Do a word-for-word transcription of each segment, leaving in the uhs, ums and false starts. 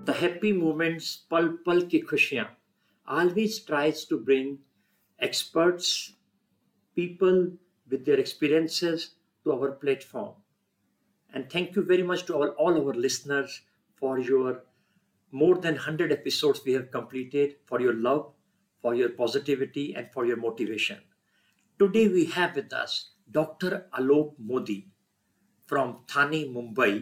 The happy moments, pal pal ki khushiyan, always tries to bring experts, people with their experiences to our platform. And thank you very much to all, all our listeners for your more than one hundred episodes we have completed, for your love, for your positivity, and for your motivation. Today we have with us Doctor Alok Modi from Thane, Mumbai,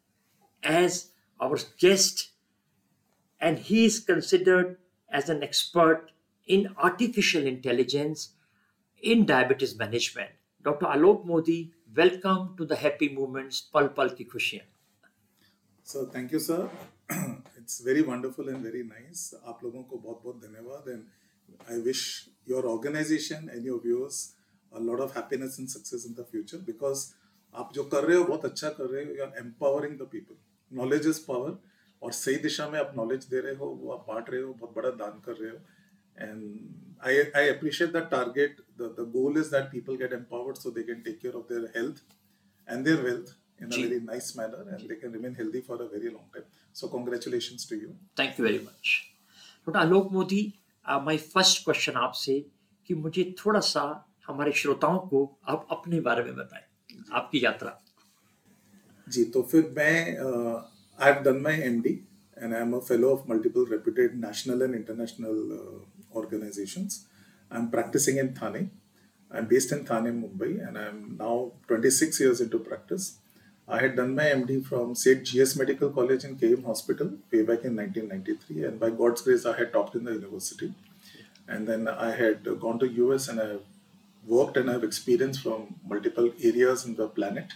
as our guest, and he is considered as an expert in artificial intelligence in diabetes management. Doctor Alok Modi, welcome to the Happy Moments Pal Pal Ki Khushiyan. So thank you, sir. It's very wonderful and very nice. आप लोगों को बहुत बहुत धन्यवाद, and I wish your organization and your viewers a lot of happiness and success in the future, because आप जो कर रहे हो बहुत अच्छा कर रहे हो. You are empowering the people. Knowledge is power. और सही दिशा में आप knowledge दे रहे हो, वो आप बांट रहे हो, बहुत बड़ा दान कर रहे हो. And I I appreciate that target. The the goal is that people get empowered so they can take care of their health and their wealth in a Ji. very nice manner, and they can remain healthy for a very long time. So congratulations to you. Thank you very much. Doctor Alok Modi, uh, my first question आपसे कि मुझे थोड़ा सा हमारे श्रोताओं को आप अपने बारे में बताएं, आपकी यात्रा. जी, तो फिर मैं uh, I've done my M D and I'm a fellow of multiple reputed national and international uh, organizations. I'm practicing in Thane. I'm based in Thane, Mumbai, and I'm now twenty-six years into practice. I had done my M D from Seth G S Medical College in K M Hospital way back in nineteen ninety-three, and by God's grace, I had taught in the university. And then I had gone to U S and I worked and I have experience from multiple areas in the planet.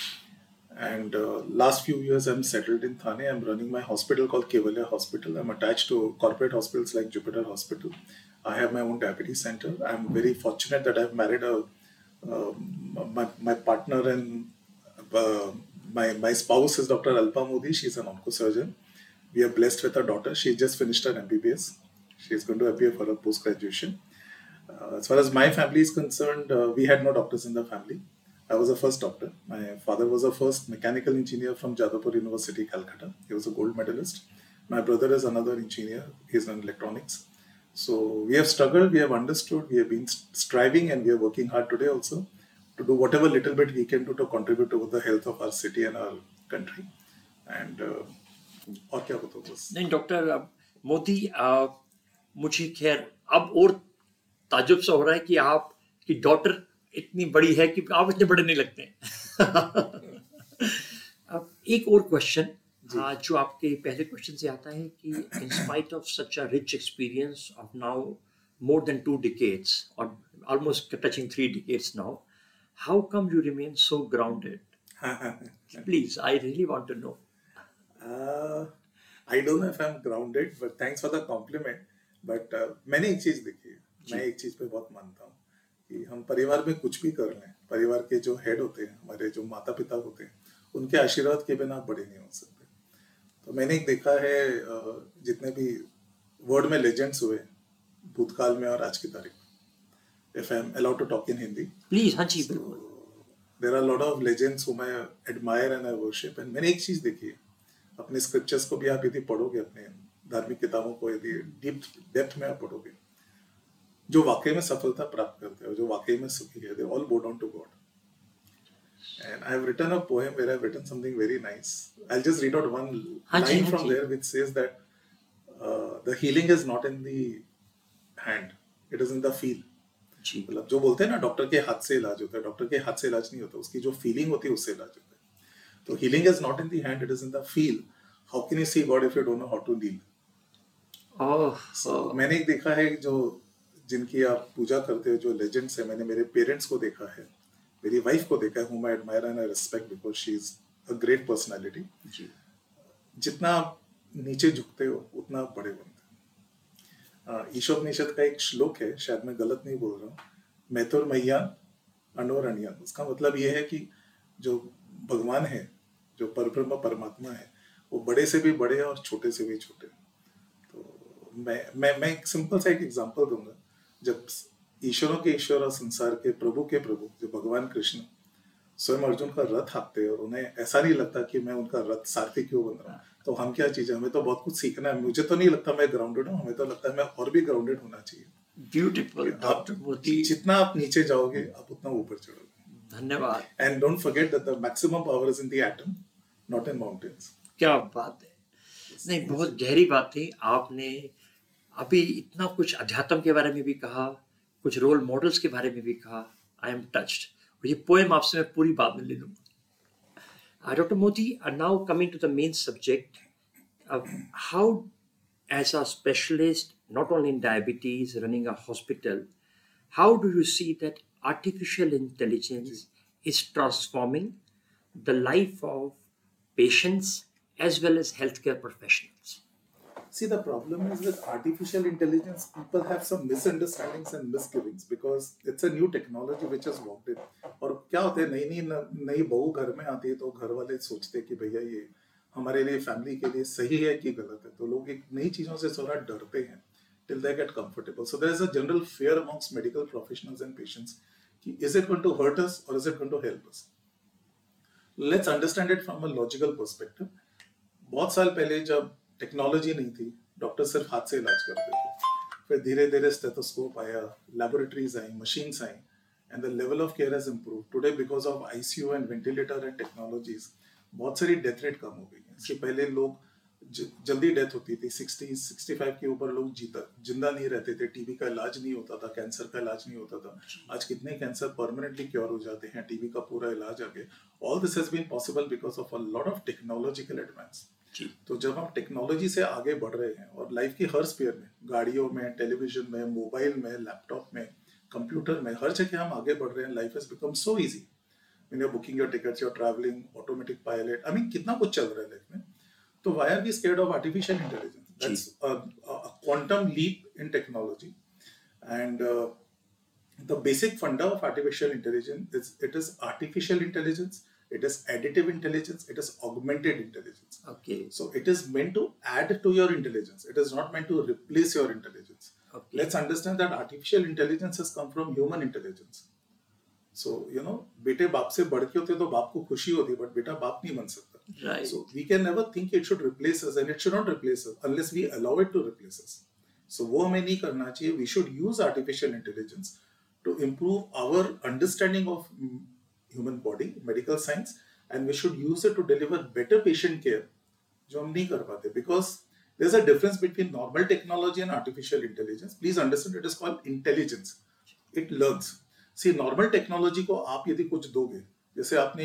And uh, last few years, I'm settled in Thane. I'm running my hospital called Kevalya Hospital. I'm attached to corporate hospitals like Jupiter Hospital. I have my own diabetes center. I'm very fortunate that I've married a uh, my, my partner and uh, my my spouse is Doctor Alpa Modi. She's an oncosurgeon. We are blessed with a daughter. She just finished her M B B S. She's going to appear for her post graduation. Uh, as far as my family is concerned, uh, we had no doctors in the family. I was the first doctor. My father was the first mechanical engineer from Jadavpur University, Calcutta. He was a gold medalist. My brother is another engineer. He's in electronics. So we have struggled, we have understood, we have been striving, and we are working hard today also to do whatever little bit we can do to contribute to the health of our city and our country. And uh, और क्या बताऊँ बस. नहीं doctor Modi, आ, मुझे खैर अब और ताजुब सा हो रहा है कि आपकी डॉटर इतनी बड़ी है कि आप इतने बड़े नहीं लगते हैं. अब एक और क्वेश्चन जो आपके पहले क्वेश्चन से आता है कि in spite of such a rich experience of now more than two decades or almost touching three decades now, how come you remain so grounded? Please, I really want to know. Uh, I don't know if I'm grounded, but thanks for the compliment. But uh, मैंने एक चीज देखी है, मैं एक चीज पे बहुत मानता हूँ कि हम परिवार में कुछ भी कर लें, परिवार के जो हेड होते हैं, हमारे जो माता पिता होते हैं, उनके आशीर्वाद के बिना बड़े नहीं हो सकते. तो मैंने एक देखा है, जितने भी वर्ड में लेजेंड्स हुए भूतकाल में और आज की तारीख में. If I'm allowed to talk in Hindi, please. हाँ जी, बिल्कुल. There are a lot of legends whom I admire and I worship. And मैंने एक चीज देखी है, अपने स्क्रिप्चर्स को भी आप यदि पढ़ोगे, अपने धार्मिक किताबों को यदि डीप डेप्थ में आप पढ़ोगे, जो वाकई में सफलता प्राप्त करते हैं, जो वाकई में सुखी है, they all bow down to God. And I have written a poem where I have written something very nice. I'll just read out one line from there which says that uh, the healing is not in the hand, it is in the feel. मतलब जो बोलते हैं ना, doctor के हाथ से इलाज होता है, डॉक्टर के हाथ से इलाज नहीं होता, उसकी जो फीलिंग होती है उससे इलाज होता है. तो healing is not in the hand, it is in the feel. How can you see God if you don't know how to deal? Oh, so oh. मैंने एक देखा है जो जिनकी आप पूजा करते हो, जो लेजेंड्स है, मैंने मेरे पेरेंट्स को देखा है, मेरी वाइफ को देखा है, whom I admire and I respect because she is a great personality. जितना आप नीचे झुकते हो उतना आप बड़े बनते हो. ईशोपनिषद का एक श्लोक है, शायद मैं गलत नहीं बोल रहा हूँ, मैथुर मैया अनोरणिया. उसका मतलब ये है कि जो भगवान है, जो परब्रह्म परमात्मा है, वो बड़े से भी बड़े और छोटे से भी छोटे. तो मैं मैं मैं एक सिंपल सा एक एग्जांपल दूंगा. जब ईश्वरों के ईश्वर और संसार के प्रभु के प्रभु जो भगवान कृष्ण स्वयं अर्जुन का रथ हाँकते हैं और उन्हें ऐसा नहीं लगता कि मैं उनका रथ सारथी क्यों बन रहा हूँ। तो हम क्या चीज़ है, हमें तो बहुत कुछ सीखना है। मुझे तो नहीं लगता मैं ग्राउंडेड हूँ, हमें तो लगता है मैं और भी ग्राउंडेड होना चाहिए। ब्यूटीफुल आप डॉक्टर मोदी, जितना आप नीचे जाओगे आप उतना ऊपर चढ़ोगे। धन्यवाद। And don't forget that the maximum power is in the atom, not in mountains. क्या बात है, नहीं बहुत गहरी बात थी। आपने अभी इतना कुछ अध्यात्म के बारे में भी कहा, कुछ रोल मॉडल्स के बारे में भी कहा। I am touched. ये पोएम आपसे मैं पूरी बात में ले लूँगा। Doctor Modi, now coming to the main subject, how as a specialist not only in diabetes, running a hospital, how do you see that artificial intelligence is transforming the life of patients as well as healthcare professionals? See, the problem is with artificial intelligence, people have some misunderstandings and misgivings because it's a new technology which has walked in. और क्या होता है, नई नई नई बहू घर में आती है तो घर वाले सोचते हैं कि भैया ये हमारे लिए, फैमिली के लिए सही है कि गलत है। तो लोग एक नई चीजों से थोड़ा डरते हैं till they get comfortable. So there is a general fear amongst medical professionals and patients कि is it going to hurt us or is it going to help us? Let's understand it from a logical perspective. बहुत साल पहले जब technology नहीं थी, doctor सिर्फ हाथ से इलाज करते थे। फिर धीरे धीरे स्टेथोस्कोप आया, लैबोरेटरीज आई, मशीन्स आई, and the level of care has improved. Today because of ICU and ventilator and technologies बहुत सारी डेथ रेट कम हो गई है। इससे पहले लोग ज, जल्दी डेथ होती थी, सिक्सटी सिक्सटी फाइव के ऊपर लोग जीता जिंदा नहीं रहते थे, टीबी का इलाज नहीं होता था, कैंसर का इलाज नहीं होता था। आज कितने कैंसर परमानेंटली क्योर हो जाते हैं, टीबी का पूरा इलाज आ गया। All this has been possible because of a lot of technological advance. तो जब हम टेक्नोलॉजी से आगे बढ़ रहे हैं और लाइफ की हर स्फीयर में, गाड़ियों में, टेलीविजन में, मोबाइल में, लैपटॉप में, कंप्यूटर में, हर जगह हम आगे बढ़ रहे हैं, life has become so easy. When you're booking your tickets, you're traveling, automatic pilot, I mean कितना कुछ चल रहा है लाइफ में। तो why are we scared of artificial intelligence? That's a, a quantum leap in technology, and uh, the basic funda of artificial intelligence is it is artificial intelligence, it is additive intelligence, it is augmented intelligence. Okay. So it is meant to add to your intelligence. It is not meant to replace your intelligence. Okay. Let's understand that artificial intelligence has come from human intelligence. So, you know, बेटे बाप से बढ़ के होते तो बाप को खुशी होती, बट बेटा बाप नहीं बन सकता. Right. So we can never think it should replace us, and it should not replace us unless we allow it to replace us. So वो हमें नहीं करना चाहिए. We should use artificial intelligence to improve our understanding of human body, medical science, and we should use it to deliver better patient care, जो हम नहीं कर पाते. Because there's a difference between normal technology and artificial intelligence. Please understand, it is called intelligence. It learns. See normal technology को आप यदि कुछ दोगे, जैसे आपने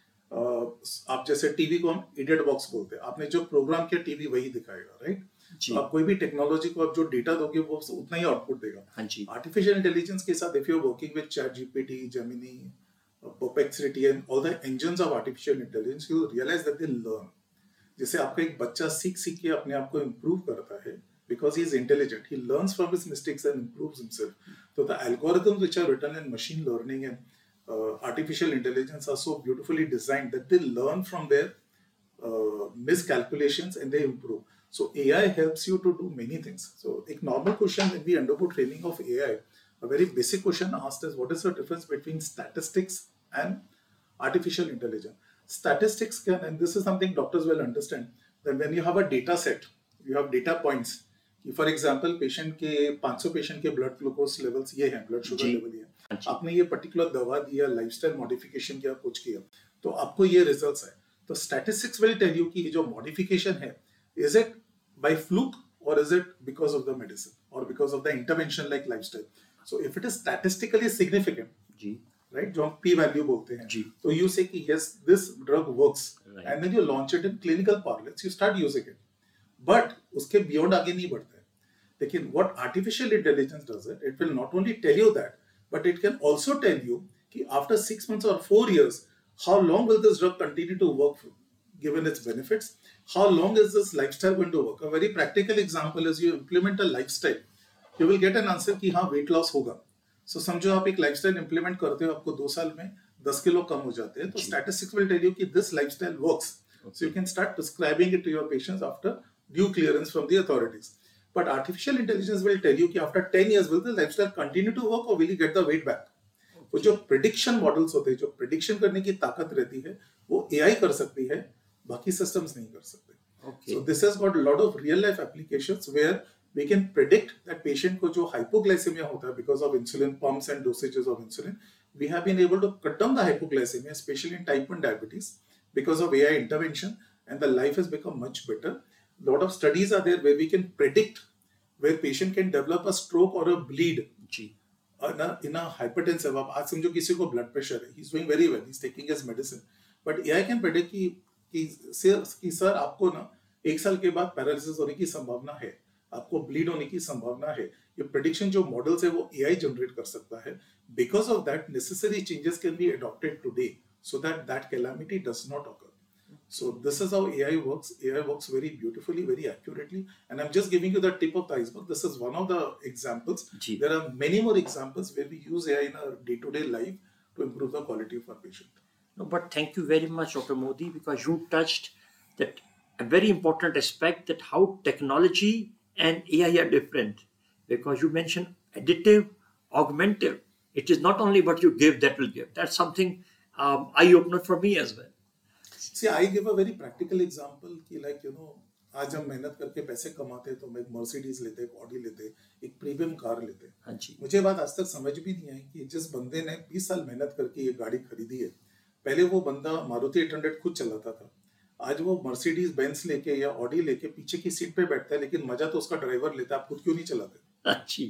आप जैसे टीवी को हम इडियट बॉक्स बोलते हैं, आपने जो प्रोग्राम किया टीवी वही दिखाएगा, राइट? तो आप कोई भी टेक्नोलॉजी को आप जो डेटा दोगे वो उतना ही आउटपुट देगा. आर्टिफिशियल इंटेलिजेंस के साथ if you are working with chat GPT, Gemini, Perplexity and all the engines of artificial intelligence, you realise that they learn. जैसे आपका एक बच्चा सीख सीख के अपने आप को इम्प्रूव करता है, because he is intelligent, he learns from his mistakes and improves himself. So the algorithms which are written in machine learning and uh, artificial intelligence are so beautifully designed that they learn from their uh, miscalculations and they improve. So A I helps you to do many things. So a normal question when we undergo training of A I, a very basic question asked is, what is the difference between statistics and artificial intelligence? Statistics can, and this is something doctors will understand, that when you have a data set, you have data points, कि for example patient के पाँच सौ patient के blood glucose levels ये हैं, blood sugar level ये, आपने ये पर्टिकुलर दवा दिया, लाइफस्टाइल मॉडिफिकेशन किया, कुछ किया, तो आपको ये रिजल्ट्स है. तो स्टैटिस्टिक्स विल टेल यू कि ये जो मॉडिफिकेशन है, इज इट बाय फ्लूक और is it because of the medicine और because of the intervention like lifestyle. So if it is statistically significant, right, जो हम पी वैल्यू बोलते हैं, तो यू से कि yes this drug works, and then you launch it in clinical parlance, you start using it. But उसके beyond आगे नहीं बढ़ता है. लेकिन what artificial intelligence does it, it will not only tell you that, but it can also tell you कि after six months और four years how long will this drug continue to work given its benefits, how long is this lifestyle going to work. A very practical example is you implement a lifestyle, you will get an answer कि हाँ weight loss होगा. So समझो आप एक lifestyle implement करते हो, आपको दो साल में दस किलो कम हो जाते हैं, तो statistics will tell you कि this lifestyle works. So you can start prescribing it to your patients after due clearance from the authorities. But artificial intelligence will tell you कि after ten years will the lifestyle continue to work or will you get the weight back? वो जो prediction models होते हैं, जो prediction करने की ताकत रहती है, वो एआई कर सकती है, बाकी सिस्टम्स नहीं कर सकते. Okay. So this has got a lot of real life applications where we can predict that patient को जो hypoglycemia होता है because of insulin pumps and dosages of insulin, we have been able to cut down the hypoglycemia, especially in type one diabetes, because of A I intervention, and the life has become much better. Lot of studies are there where we can predict where patient can develop a stroke or a bleed. Ji. In a, in a hypertensive, आप आज समझो किसी को blood pressure है, he's doing very well, he's taking his medicine, but A I can predict कि कि sir कि sir आपको ना एक साल के बाद पैरालिसिस होने की संभावना है, आपको ब्लीड होने की संभावना है. ये प्रेडिक्शन जो मॉडल्स है वो एआई जनरेट कर सकता है. Because of that necessary changes can be adopted today so that that calamity does not occur. So this is how A I works. A I works very beautifully, very accurately, and I'm just giving you the tip of the iceberg. This is one of the examples. Gee. There are many more examples where we use A I in our day-to-day life to improve the quality of our patient. No, but thank you very much, Doctor Modi, because you touched that a very important aspect, that how technology and A I are different. Because you mentioned additive, augmentive. It is not only what you give that will give. That's something um, eye-opener for me as well. See, I give a very practical example कि like you know, आज हम मेहनत करके पैसे कमाते हैं तो हम एक मर्सिडीज लेते, एक ऑडी लेते, एक प्रीमियम कार लेते. हाँ जी. मुझे बात आज तक समझ भी नहीं आई कि जिस बंदे ने बीस साल मेहनत करके ये गाड़ी खरीदी है, पहले वो बंदा मारुति एट हंड्रेड खुद चलाता था, आज वो मर्सिडीज बेंस लेके या ऑडी लेके पीछे की सीट पे बैठता है, लेकिन मजा तो उसका ड्राइवर लेता है. आप खुद क्यों नहीं चलाते? जी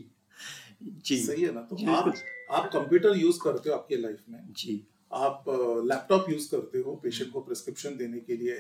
जी सही है ना. तो आप आप कंप्यूटर यूज करते हो आपके लाइफ में जी, आप लैपटॉप यूज करते हो पेशेंट को प्रिस्क्रिप्शन देने के लिए,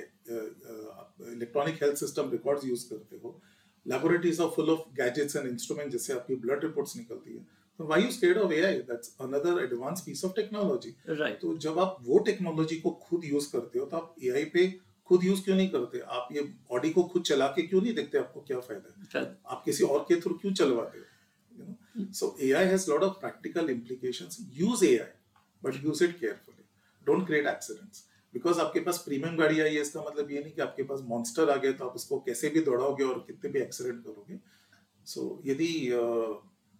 electronic health system records use करते हो, laboratories are full of gadgets and instrument जिससे आपकी ब्लड रिपोर्ट्स निकलती है. So why you scared of A I? That's another advanced piece of technology. Right. तो जब आप वो टेक्नोलॉजी को खुद यूज करते हो तो आप A I पे खुद यूज क्यों नहीं करते? आप ये ऑडी को खुद चला के क्यों नहीं देखते आपको क्या फायदा है? Right. आप किसी और के थ्रू क्यों चलवाते हो? You know? So A I has lot of practical implications. Use A I, but use it carefully. Don't create accidents. Because आपके पास प्रीमियम गाड़ी आई है, इसका मतलब ये नहीं कि आपके पास मॉन्स्टर आ गया तो आप उसको कैसे भी दौड़ाओगे और कितने भी एक्सीडेंट करोगे. सो so, यदि uh,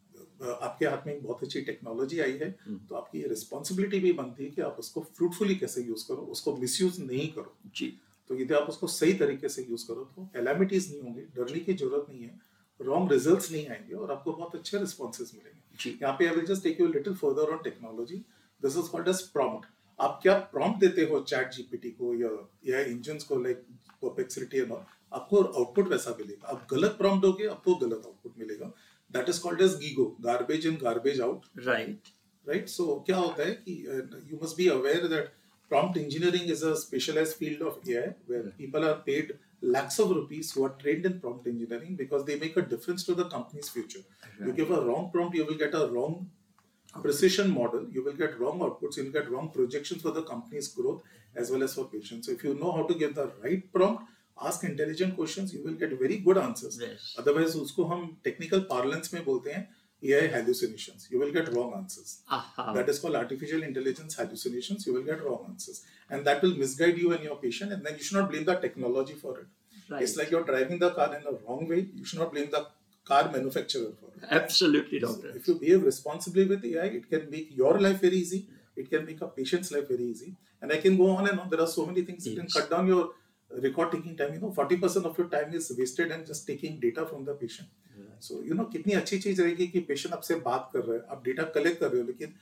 आपके हाथ में एक बहुत अच्छी टेक्नोलॉजी आई है तो आपकी ये रिस्पॉन्सिबिलिटी भी बनती है कि आप उसको फ्रूटफुली कैसे यूज करो, उसको मिसयूज नहीं करो जी. तो यदि आप उसको सही तरीके से यूज करो तो कैलामिटीज नहीं होंगे, डरने की जरूरत नहीं है, रॉन्ग रिजल्ट्स नहीं आएंगे और आपको बहुत अच्छे रिस्पॉन्सेज मिलेंगे. यहाँ पे I will just take you little further on technology. This is called as prompt. आप क्या प्रॉम्प्ट देते हो चैट जीपीटी को या या इंजन्स को, लाइक परप्लेक्सिटी एंड ऑल, आपको आउटपुट वैसा मिलेगा. आप गलत प्रॉम्प्ट दोगे आपको गलत आउटपुट मिलेगा. That is called as GIGO, garbage in, garbage out. Right. Right. So क्या होता है कि uh, you must be aware that prompt engineering is a specialized field of A I where yeah. people are paid lakhs of rupees who are trained in prompt engineering because they make a difference to the company's future. Right. You give a wrong prompt, you will get a wrong precision model, you will get wrong outputs, you will get wrong projections for the company's growth as well as for patients. So if you know how to give the right prompt, ask intelligent questions, you will get very good answers. Yes. Otherwise उसको हम technical parlance में बोलते हैं A I hallucinations. You will get wrong answers. Aha. That is called artificial intelligence hallucinations. You will get wrong answers, and that will misguide you and your patient. And then you should not blame the technology for it. Right. It's like you're driving the car in the wrong way. You should not blame the car manufacturer for it. Absolutely, doctor. So if you behave responsibly with A I, it can make your life very easy. It can make a patient's life very easy. And I can go on and on. There are so many things. Yes. You can cut down your record taking time. You know, forty percent of your time is wasted and just taking data from the patient. Yeah. So you know, कितनी अच्छी चीज रहेगी कि patient आपसे बात कर रहे हैं, आप डेटा कलेक्ट कर रहे हो, लेकिन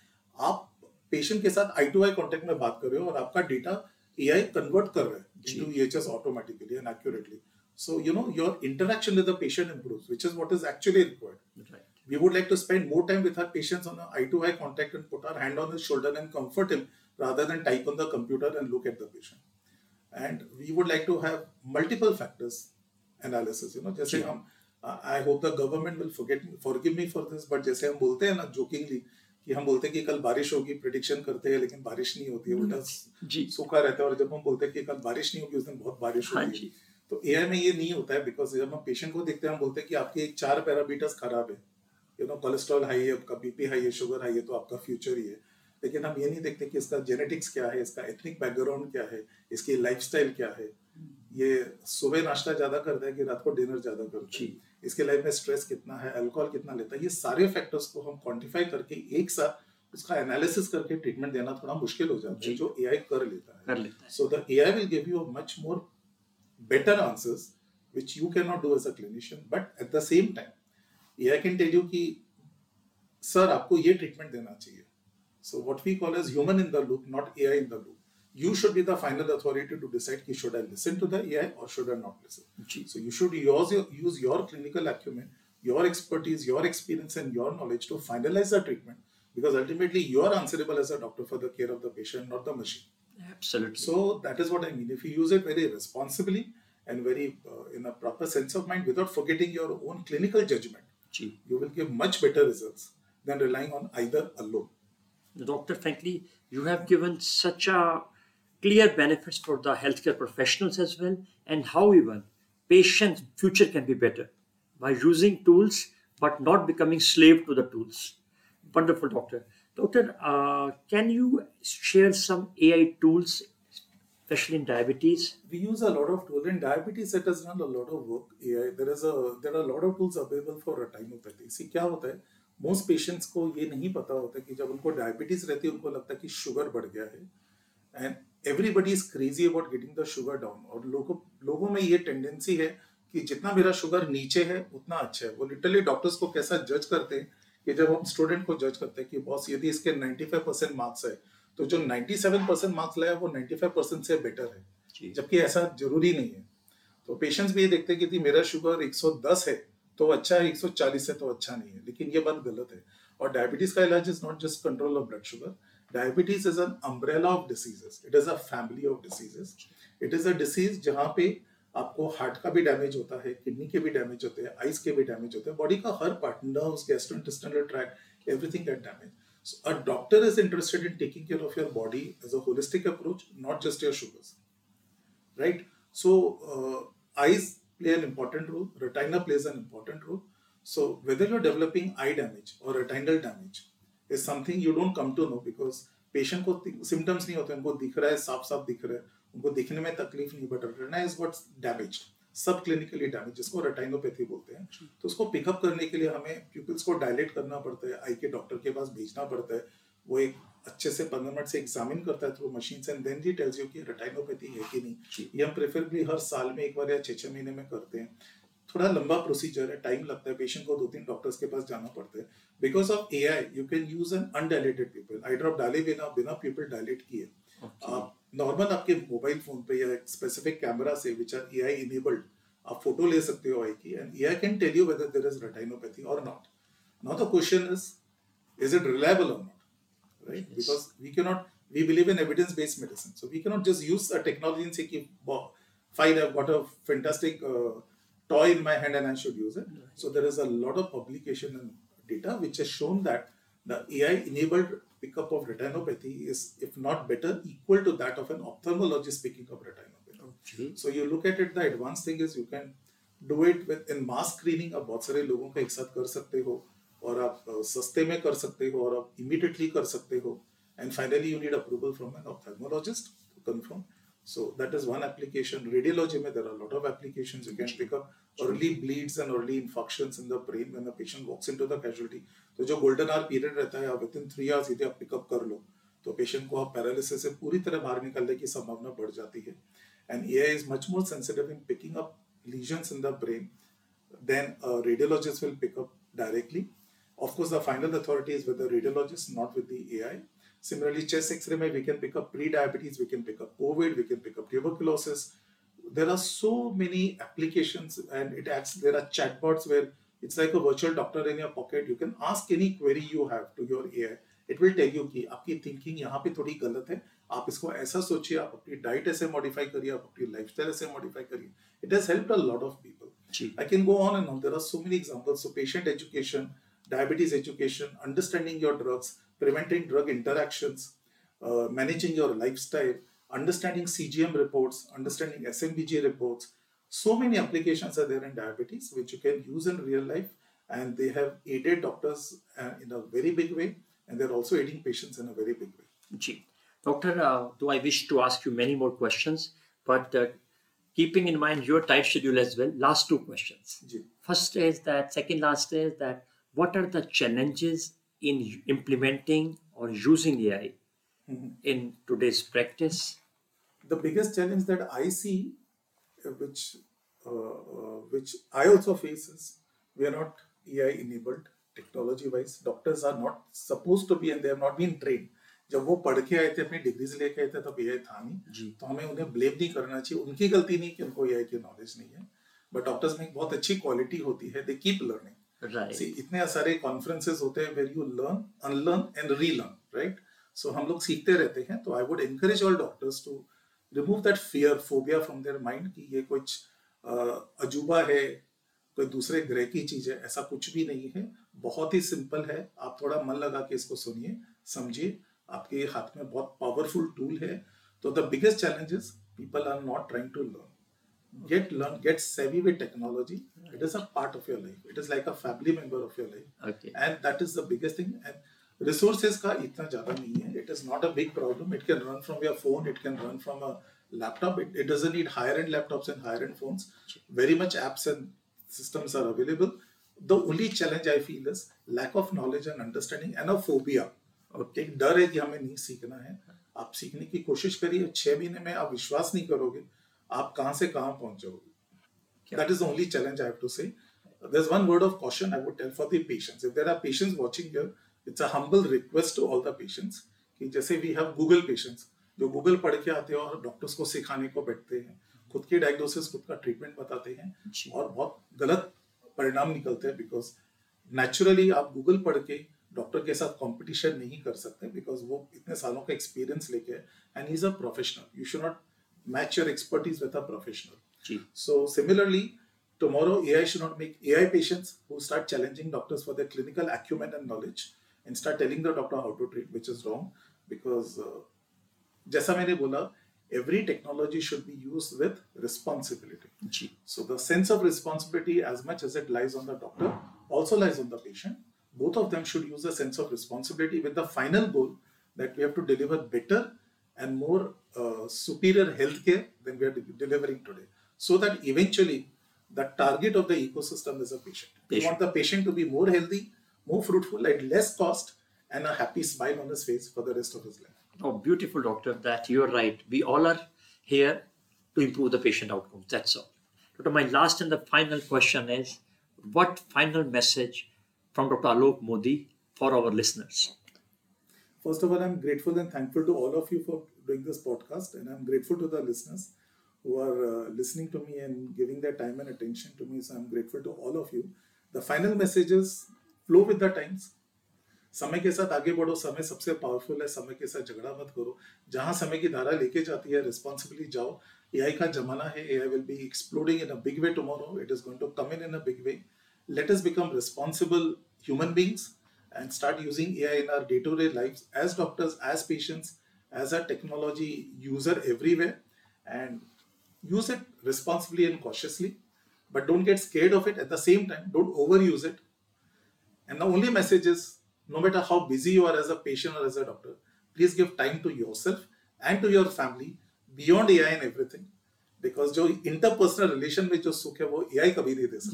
आप पेशेंट के साथ आई टू आई कांटेक्ट में बात कर रहे हो और आपका डेटा एआई कन्वर्ट कर रहा है into E H S automatically and accurately. So you know, your interaction with the patient improves, which is what is actually required. Right. We would like to spend more time with our patients on an eye to eye contact and put our hand on his shoulder and comfort him rather than type on the computer and look at the patient. And we would like to have multiple factors analysis. You know, जैसे हम, I hope the government will forget me, forgive me for this, but जैसे हम बोलते हैं ना jokingly कि हम बोलते हैं कि कल बारिश होगी, प्रेडिक्शन करते हैं लेकिन बारिश नहीं होती है, उल्टा सूखा रहता है. और जब हम बोलते हैं कि कल बारिश नहीं होगी उस दिन बहुत बारिश होगी. तो एआई में ये नहीं होता है, बिकॉज जब हम पेशेंट को देखते हैं हम बोलते हैं कि आपके चार पैरामीटर्स खराब है. यू नो, कोलेस्ट्रॉल हाई है, आपका बीपी हाई है, शुगर हाई है, तो आपका फ्यूचर ही है. लेकिन हम ये नहीं देखते कि इसका जेनेटिक्स क्या है, इसका एथनिक बैकग्राउंड क्या है, इसकी लाइफस्टाइल क्या है, ये सुबह नाश्ता ज्यादा करता है कि रात को डिनर ज्यादा करता है, इसके लाइफ में स्ट्रेस कितना है, अल्कोहल कितना लेता है. ये सारे फैक्टर्स को हम क्वांटिफाई करके एक साथ उसका एनालिसिस करके ट्रीटमेंट देना थोड़ा मुश्किल हो जाता है, जो एआई कर लेता है. कर लेता है. So the A I will give you a much more better answers which you cannot do as a clinician, but at the same time A I can tell you कि सर आपको ये treatment देना चाहिए. So what we call as human in the loop, not A I in the loop. You should be the final authority to decide कि should I listen to the A I or should I not listen. Ji. So you should use your, use your clinical acumen, your expertise, your experience and your knowledge to finalize the treatment, because ultimately you are answerable as a doctor for the care of the patient, not the machine. Absolutely. So that is what I mean. If you use it very responsibly and very uh, in a proper sense of mind, without forgetting your own clinical judgment, ji. you will give much better results than relying on either alone. Doctor, frankly, you have given such a clear benefits for the healthcare professionals as well, and how even patients' future can be better by using tools but not becoming slave to the tools. Wonderful, doctor. Doctor, uh, can you share some A I tools, especially in diabetes? We use a lot of tools in diabetes. It has done a lot of work. A I. There is a there are a lot of tools available for retinopathy. See, क्या होता है? Most patients को ये नहीं पता होता कि जब उनको डायबिटीज रहती है उनको लगता है कि शुगर बढ़ गया है, and everybody is crazy about getting the sugar down. और लोगों लोगों में ये टेंडेंसी है कि जितना मेरा शुगर नीचे है उतना अच्छा है. वो लिटरली डॉक्टर्स को कैसा जज करते हैं कि जब हम स्टूडेंट को जज करते हैं कि बॉस यदि इसके ninety-five percent मार्क्स है तो जो ninety-seven percent मार्क्स लाया वो ninety-five percent से बेटर है, जबकि ऐसा जरूरी नहीं है. तो पेशेंट्स भी ये देखते हैं कि यदि मेरा शुगर one ten है तो अच्छा है, one forty है तो अच्छा नहीं है, लेकिन ये बात गलत है. और डायबिटीज का इलाज is not just control of blood sugar. Diabetes is an umbrella of diseases. It is a family of diseases. It is a disease जहाँ पे आपको हार्ट का भी डैमेज होता है, किडनी के भी डैमेज होते हैं, आइज के भी डैमेज होते हैं, बॉडी का हर part, nerves, gastrointestinal tract, everything get damage. So a doctor is interested in taking care of your body as a holistic approach, not just your sugars, right? So uh, eyes play an important role, retina plays an important role. So whether you're developing eye damage or retinal damage is something you don't come to know, because patient को symptoms नहीं होते, उनको दिख रहा है, साफ साफ दिख रहा है, उनको दिखने में तकलीफ नहीं, but retina is what's damaged, सब क्लिनिकली डैमेज, जिसको रेटिनोपैथी बोलते हैं. तो उसको पिकअप करने के लिए हमें प्यूपिल्स को डायलेट करना पड़ता है, आई के डॉक्टर के पास भेजना पड़ता है. वो एक अच्छे से पंद्रह मिनट से एग्जामिन करता है through machine and then he tells you कि रेटिनोपैथी है कि नहीं. ये हम प्रेफरेबली हर साल में एक बार या छः छः महीने में करते हैं. थोड़ा लंबा प्रोसीजर है, टाइम लगता है, पेशेंट को दो तीन डॉक्टर्स के पास जाना पड़ता है. Because of A I you can use an undilated people. Eye drop डाले बिना बिना पीपल डायलेट किए आप नॉर्मल आपके मोबाइल फोन पे या स्पेसिफिक कैमरा से which are A I enabled आप फोटो ले सकते हो आई की, and A I can tell you whether there is retinopathy or not. Now the question is, is it reliable or not, right? Yes. Because we cannot, we believe in evidence-based medicine, so we cannot just use a technology and say, fine, I've got a fantastic uh, toy in my hand and I should use it. Right. So there is a lot of publication and data which has shown that the A I-enabled pickup of retinopathy is, if not better, equal to that of an ophthalmologist picking up retinopathy. Okay. So you look at it, the advanced thing is you can do it with in mass screening. आप बहुत सारे लोगों का एक साथ कर सकते हो, और आप सस्ते में कर सकते हो, और आप immediately कर सकते हो, and finally you need approval from an ophthalmologist to confirm. So that is one application. Radiology में there are a lot of applications. You can pick up early bleeds and early infarctions in the brain when the patient walks into the casualty. तो जो golden hour period रहता है, आप within three hours यदि आप pick up कर लो तो patient को आप paralysis से पूरी तरह बाहर निकलने की संभावना बढ़ जाती है. And A I is much more sensitive in picking up lesions in the brain than a radiologist will pick up directly. Of course, the final authority is with the radiologist, not with the A I. Similarly, chest X-ray, we can pick up pre-diabetes, we can pick up COVID, we can pick up tuberculosis. There are so many applications, and it acts. There are chatbots where it's like a virtual doctor in your pocket. You can ask any query you have to your A I. It will tell you कि आपकी thinking यहाँ पे थोड़ी गलत है, आप इसको ऐसा सोचिए, आप अपनी डाइट ऐसे मॉडिफाई करिए, आप अपनी लाइफस्टाइल ऐसे मॉडिफाई करिए. It has helped a lot of people. I can go on and on. There are so many examples. So patient education, diabetes education, understanding your drugs, preventing drug interactions, uh, managing your lifestyle, understanding C G M reports, understanding S M B G reports. So many applications are there in diabetes which you can use in real life, and they have aided doctors uh, in a very big way, and they're also aiding patients in a very big way. Gee. Doctor, uh, though I wish to ask you many more questions, but uh, keeping in mind your tight schedule as well, last two questions. Gee. First is that, second last is that, what are the challenges in implementing or using A I Mhm. in today's practice? The biggest challenge that I see, uh, which uh, uh, which I also face, is we are not A I enabled technology wise. Doctors are not supposed to be, and they have not been trained. जब वो पढ़ के आए थे, अपनी degrees लेके आए थे, तब ए आई था नहीं, तो हमें उन्हें ब्लेम नहीं करना चाहिए. उनकी गलती नहीं कि उनको ए आई की नॉलेज नहीं है, बट डॉक्टर्स में एक बहुत अच्छी क्वालिटी होती है. They keep learning. Right. See, इतने सारे कॉन्फ्रेंसेस होते हैं where you learn, unlearn and relearn, right? So हम लोग सीखते रहते हैं. तो I would encourage all doctors to remove that fear, phobia from their mind कि ये कुछ अजूबा है, कोई दूसरे ग्रह की चीज है. ऐसा कुछ भी नहीं है. बहुत ही सिंपल है. आप थोड़ा मन लगा के इसको सुनिए, समझिए. आपके हाथ में बहुत पावरफुल टूल है. तो the biggest challenge is people are not trying to learn. Get learn, get savvy with technology. Right. It is a part of your life. It is like a family member of your life. Okay. And that is the biggest thing. And resources का इतना ज़्यादा नहीं है. It is not a big problem. It can run from your phone. It can run from a laptop. It, it doesn't need higher-end laptops and higher-end phones. Very much apps and systems are available. The only challenge I feel is lack of knowledge and understanding and a phobia. Okay. एक डर है कि हमें नहीं सीखना है. आप सीखने की कोशिश करिए. छह महीने में आप विश्वास नहीं करोगे आप कहां से कहां पहुंच जाओगे. That is the only challenge I have to say. There's one word of caution I would tell for the patients. If there are patients watching here, it's a humble request to all the patients कि जैसे we have Google patients जो Google पढ़ के आते हैं और doctors को सिखाने को बैठते हैं, खुद की डायग्नोसिस, खुद का ट्रीटमेंट बताते हैं और बहुत गलत परिणाम निकलते हैं. बिकॉज नेचुरली आप गूगल पढ़ के डॉक्टर के साथ कंपटीशन नहीं कर सकते बिकॉज वो इतने सालों का एक्सपीरियंस लेके है and he is a professional. You should not match your expertise with a professional. Gee. So similarly, tomorrow A I should not make A I patients who start challenging doctors for their clinical acumen and knowledge and start telling the doctor how to treat, which is wrong because uh, जैसा मैंने बोला, every technology should be used with responsibility. Gee. So the sense of responsibility, as much as it lies on the doctor, also lies on the patient. Both of them should use a sense of responsibility with the final goal that we have to deliver better and more uh, superior healthcare than we are de- delivering today. So that eventually the target of the ecosystem is a patient. patient. We want the patient to be more healthy, more fruitful, at less cost, and a happy smile on his face for the rest of his life. Oh, beautiful, doctor. That you're right. We all are here to improve the patient outcomes. That's all. Doctor, my last and the final question is, what final message from Doctor Alok Modi for our listeners? First of all, I'm grateful and thankful to all of you for doing this podcast, and I'm grateful to the listeners who are uh, listening to me and giving their time and attention to me. So I'm grateful to all of you. The final message is flow with the times. समय के साथ आगे बढ़ो. समय सबसे powerful है. समय के साथ झगड़ा मत करो. जहां समय की धारा लेके जाती है, रिस्पॉन्सिबली जाओ. A I का जमाना है. A I will be exploding in a big way tomorrow. It is going to come in in a big way. Let us become responsible human beings and start using A I in our day-to-day lives as doctors, as patients, as a technology user everywhere, and use it responsibly and cautiously, but don't get scared of it. At the same time, don't overuse it. And the only message is, no matter how busy you are as a patient or as a doctor, please give time to yourself and to your family beyond A I and everything. Because जो interpersonal relation में जो सुख है वो AI कभी नहीं दे सकता.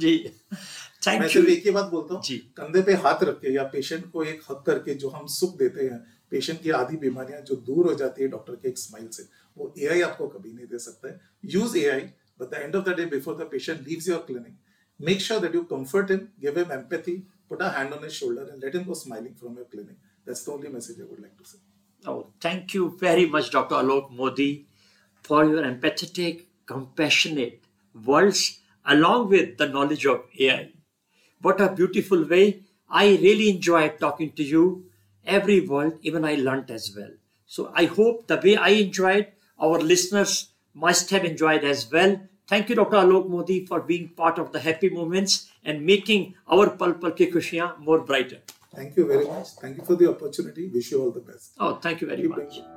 जी, मैं सिर्फ एक ही बात बोलता हूँ, कंधे पे हाथ रख के या पेशेंट को एक हक करके जो हम सुख देते हैं, पेशेंट की आधी बीमारियां जो दूर हो जाती है डॉक्टर के एक स्माइल से, वो एआई आपको कभी नहीं दे सकता है. Use AI, but the end of the day before the patient leaves your clinic, make sure that you comfort him, give him empathy, put a hand on his shoulder and let him go smiling from your clinic. That's the only message I would like to say. Oh, thank you very much, Doctor Alok Modi, for your empathetic, compassionate words along with the knowledge of A I. What a beautiful way. I really enjoyed talking to you. Every word, even I learnt as well. So I hope the way I enjoyed, our listeners must have enjoyed as well. Thank you, Doctor Alok Modi, for being part of the happy moments and making our Pal Pal Ki Khushiyan more brighter. Thank you very much. Thank you for the opportunity. Wish you all the best. Oh, thank you very Keep much. Being-